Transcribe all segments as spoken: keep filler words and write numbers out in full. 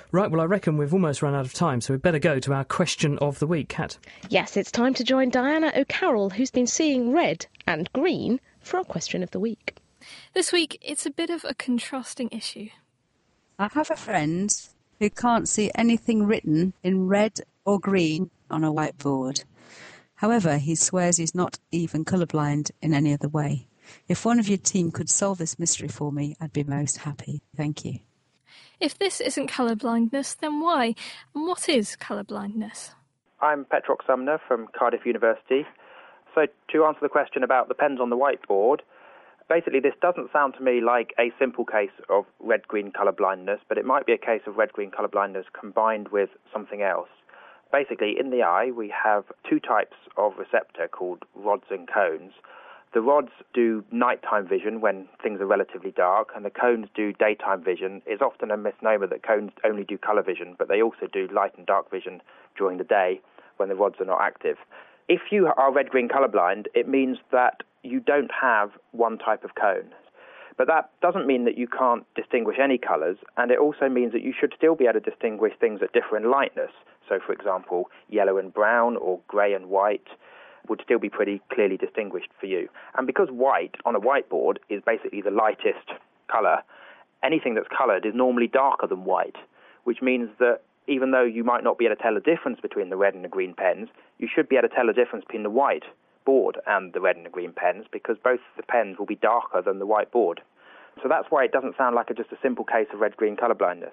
Right, well, I reckon we've almost run out of time, so we'd better go to our question of the week. Kat? Yes, it's time to join Diana O'Carroll, who's been seeing red and green, for our question of the week. This week, it's a bit of a contrasting issue. I have a friend who can't see anything written in red or green on a whiteboard. However, he swears he's not even colourblind in any other way. If one of your team could solve this mystery for me, I'd be most happy. Thank you. If this isn't colour blindness, then why? And what is colour blindness? I'm Petrock Sumner from Cardiff University. So to answer the question about the pens on the whiteboard, basically this doesn't sound to me like a simple case of red-green colour blindness, but it might be a case of red-green colour blindness combined with something else. Basically, in the eye, we have two types of receptor called rods and cones. The rods do nighttime vision when things are relatively dark, and the cones do daytime vision. It's often a misnomer that cones only do colour vision, but they also do light and dark vision during the day when the rods are not active. If you are red-green colourblind, it means that you don't have one type of cone. But that doesn't mean that you can't distinguish any colours, and it also means that you should still be able to distinguish things that differ in lightness. So, for example, yellow and brown or grey and white would still be pretty clearly distinguished for you. And because white on a whiteboard is basically the lightest colour, anything that's coloured is normally darker than white, which means that even though you might not be able to tell the difference between the red and the green pens, you should be able to tell the difference between the white board and the red and the green pens, because both the pens will be darker than the white board. So that's why it doesn't sound like a, just a simple case of red-green colour blindness.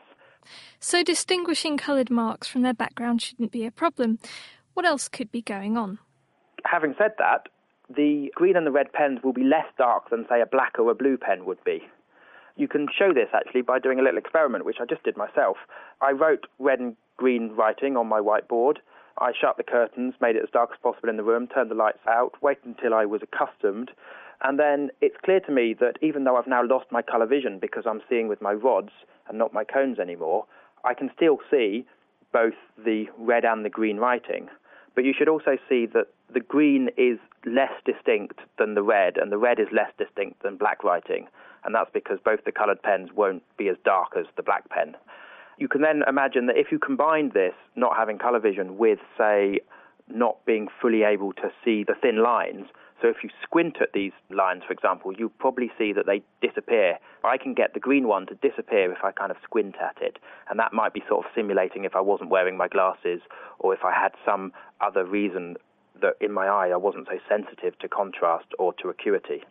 So distinguishing coloured marks from their background shouldn't be a problem. What else could be going on? Having said that, the green and the red pens will be less dark than, say, a black or a blue pen would be. You can show this, actually, by doing a little experiment, which I just did myself. I wrote red and green writing on my whiteboard. I shut the curtains, made it as dark as possible in the room, turned the lights out, waited until I was accustomed, and then it's clear to me that even though I've now lost my colour vision because I'm seeing with my rods and not my cones anymore, I can still see both the red and the green writing. But you should also see that the green is less distinct than the red, and the red is less distinct than black writing, and that's because both the coloured pens won't be as dark as the black pen. You can then imagine that if you combine this, not having colour vision, with, say, not being fully able to see the thin lines, so if you squint at these lines, for example, you'll probably see that they disappear. I can get the green one to disappear if I kind of squint at it, and that might be sort of simulating if I wasn't wearing my glasses or if I had some other reason that in my eye I wasn't so sensitive to contrast or to acuity.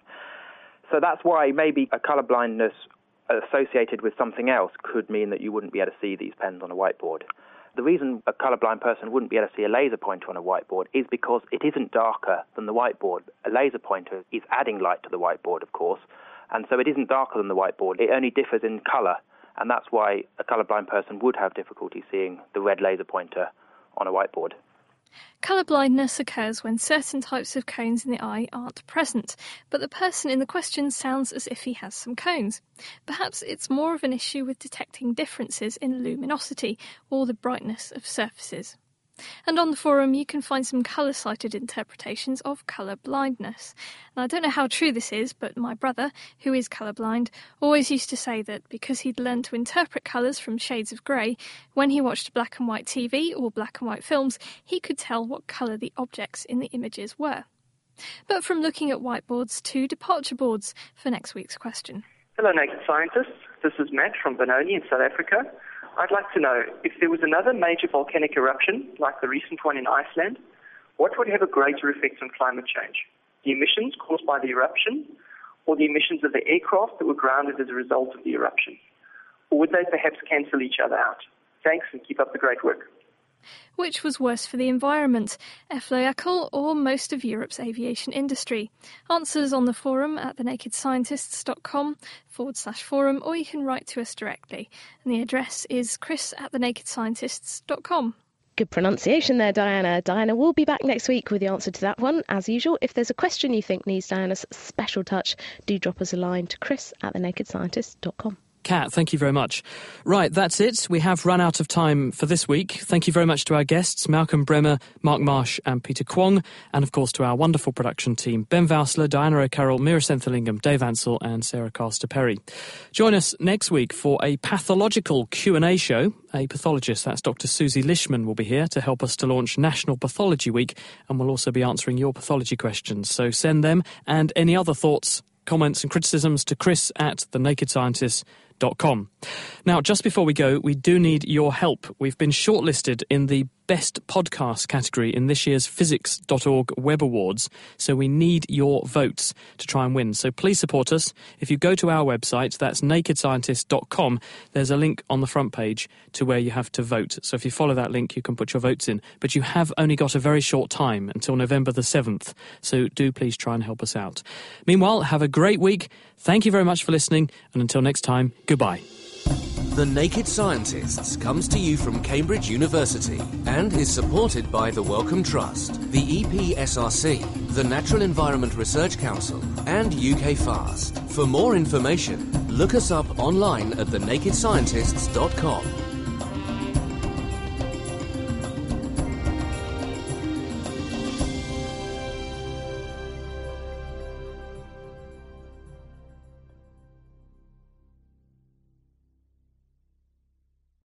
So that's why maybe a colour blindness associated with something else could mean that you wouldn't be able to see these pens on a whiteboard. The reason a colourblind person wouldn't be able to see a laser pointer on a whiteboard is because it isn't darker than the whiteboard. A laser pointer is adding light to the whiteboard, of course, and so it isn't darker than the whiteboard. It only differs in colour, and that's why a colourblind person would have difficulty seeing the red laser pointer on a whiteboard. Colour blindness occurs when certain types of cones in the eye aren't present, but the person in the question sounds as if he has some cones. Perhaps it's more of an issue with detecting differences in luminosity or the brightness of surfaces. And on the forum you can find some colour-sighted interpretations of colour blindness. And I don't know how true this is, but my brother, who is colourblind, always used to say that because he'd learned to interpret colours from shades of grey, when he watched black and white T V or black and white films, he could tell what colour the objects in the images were. But from looking at whiteboards to departure boards for next week's question. Hello, Naked Scientists. This is Matt from Benoni in South Africa. I'd like to know, if there was another major volcanic eruption, like the recent one in Iceland, what would have a greater effect on climate change? The emissions caused by the eruption, or the emissions of the aircraft that were grounded as a result of the eruption? Or would they perhaps cancel each other out? Thanks, and keep up the great work. Which was worse for the environment, Eflayakel or most of Europe's aviation industry? Answers on the forum at thenakedscientists.com forward slash forum, or you can write to us directly. And the address is chris at thenakedscientists.com. Good pronunciation there, Diana. Diana will be back next week with the answer to that one. As usual, if there's a question you think needs Diana's special touch, do drop us a line to chris at thenakedscientists.com. Kat, thank you very much. Right, that's it. We have run out of time for this week. Thank you very much to our guests, Malcolm Bremer, Mark Marsh and Peter Kwong, and of course to our wonderful production team, Ben Vousler, Diana O'Carroll, Mira Senthilingam, Dave Ansell and Sarah Caster-Perry. Join us next week for a pathological Q and A show. A pathologist, that's Doctor Susie Lishman, will be here to help us to launch National Pathology Week, and we'll also be answering your pathology questions. So send them and any other thoughts, comments and criticisms to chris at the naked scientist dot com. Now, just before we go, we do need your help. We've been shortlisted in the Best Podcast category in this year's physics dot org Web Awards, so we need your votes to try and win. So please support us. If you go to our website, that's naked scientist dot com, there's a link on the front page to where you have to vote. So if you follow that link, you can put your votes in. But you have only got a very short time until November the seventh, so do please try and help us out. Meanwhile, have a great week. Thank you very much for listening, and until next time, goodbye. The Naked Scientists comes to you from Cambridge University and is supported by the Wellcome Trust, the E P S R C, the Natural Environment Research Council and U K FAST. For more information, look us up online at the naked scientists dot com.